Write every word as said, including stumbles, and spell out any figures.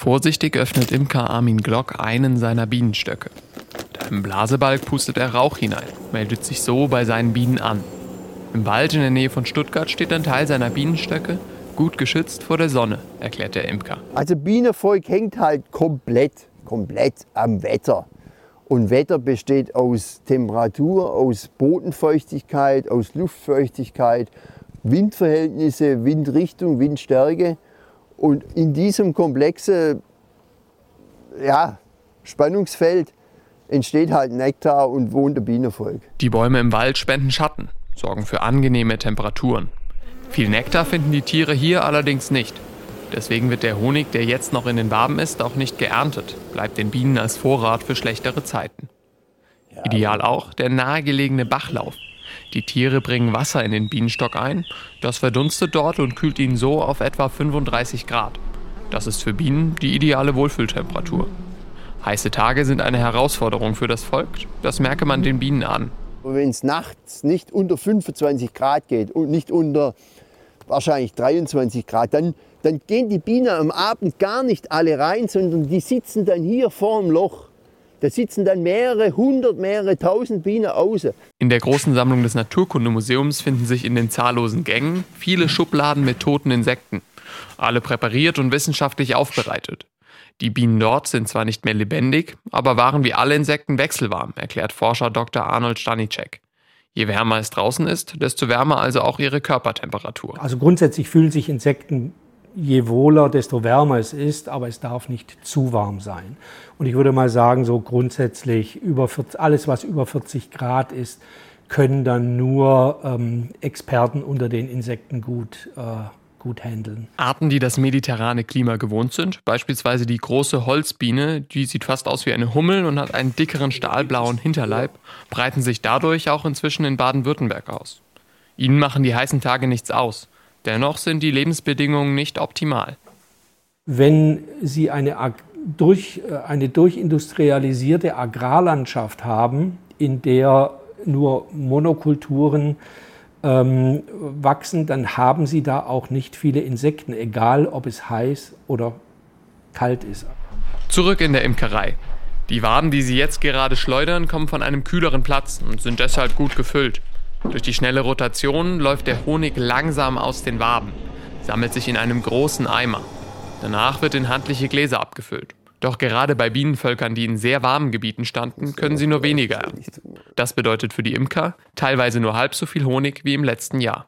Vorsichtig öffnet Imker Armin Glock einen seiner Bienenstöcke. Mit einem Blasebalg pustet er Rauch hinein, meldet sich so bei seinen Bienen an. Im Wald in der Nähe von Stuttgart steht ein Teil seiner Bienenstöcke gut geschützt vor der Sonne, erklärt der Imker. Also Bienenvolk hängt halt komplett, komplett am Wetter. Und Wetter besteht aus Temperatur, aus Bodenfeuchtigkeit, aus Luftfeuchtigkeit, Windverhältnisse, Windrichtung, Windstärke. Und in diesem komplexen ja, Spannungsfeld entsteht halt Nektar und wohnt der Bienenvolk. Die Bäume im Wald spenden Schatten, sorgen für angenehme Temperaturen. Viel Nektar finden die Tiere hier allerdings nicht. Deswegen wird der Honig, der jetzt noch in den Waben ist, auch nicht geerntet, bleibt den Bienen als Vorrat für schlechtere Zeiten. Ja. Ideal auch der nahegelegene Bachlauf. Die Tiere bringen Wasser in den Bienenstock ein, das verdunstet dort und kühlt ihn so auf etwa fünfunddreißig Grad. Das ist für Bienen die ideale Wohlfühltemperatur. Heiße Tage sind eine Herausforderung für das Volk, das merke man den Bienen an. Wenn es nachts nicht unter fünfundzwanzig Grad geht und nicht unter wahrscheinlich dreiundzwanzig Grad, dann, dann gehen die Bienen am Abend gar nicht alle rein, sondern die sitzen dann hier vor dem Loch. Da sitzen dann mehrere hundert, mehrere tausend Bienen außen. In der großen Sammlung des Naturkundemuseums finden sich in den zahllosen Gängen viele Schubladen mit toten Insekten. Alle präpariert und wissenschaftlich aufbereitet. Die Bienen dort sind zwar nicht mehr lebendig, aber waren wie alle Insekten wechselwarm, erklärt Forscher Doktor Arnold Stanicek. Je wärmer es draußen ist, desto wärmer also auch ihre Körpertemperatur. Also grundsätzlich fühlen sich Insekten je wohler, desto wärmer es ist, aber es darf nicht zu warm sein. Und ich würde mal sagen, so grundsätzlich über vierzig, alles, was über vierzig Grad ist, können dann nur ähm, Experten unter den Insekten gut äh, gut handeln. Arten, die das mediterrane Klima gewohnt sind, beispielsweise die große Holzbiene, die sieht fast aus wie eine Hummel und hat einen dickeren stahlblauen Hinterleib, breiten sich dadurch auch inzwischen in Baden-Württemberg aus. Ihnen machen die heißen Tage nichts aus. Dennoch sind die Lebensbedingungen nicht optimal. Wenn Sie eine, durch, eine durchindustrialisierte Agrarlandschaft haben, in der nur Monokulturen ähm, wachsen, dann haben Sie da auch nicht viele Insekten, egal ob es heiß oder kalt ist. Zurück in der Imkerei. Die Waben, die Sie jetzt gerade schleudern, kommen von einem kühleren Platz und sind deshalb gut gefüllt. Durch die schnelle Rotation läuft der Honig langsam aus den Waben, sammelt sich in einem großen Eimer. Danach wird in handliche Gläser abgefüllt. Doch gerade bei Bienenvölkern, die in sehr warmen Gebieten standen, können sie nur weniger ernten. Das bedeutet für die Imker teilweise nur halb so viel Honig wie im letzten Jahr.